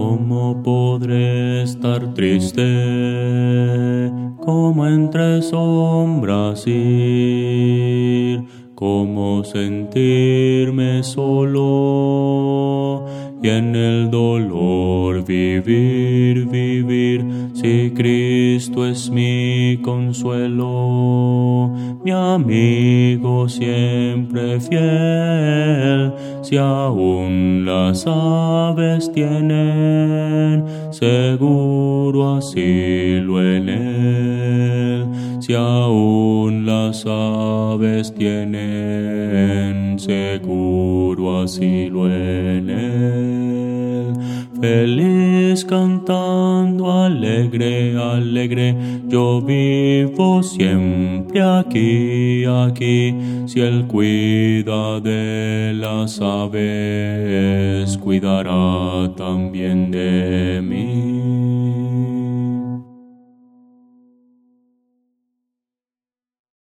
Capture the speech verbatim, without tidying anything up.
¿Cómo podré estar triste? ¿Cómo entre sombras ir? ¿Cómo sentirme solo? Y en el dolor vivir, vivir, si Cristo es mi consuelo, mi amigo siempre fiel. Si aún las aves tienen seguro asilo en él, si aún las aves tienen seguro asilo en él. Feliz cantando, alegre, alegre, yo vivo siempre aquí, aquí. Si Él cuida de las aves, cuidará también de mí.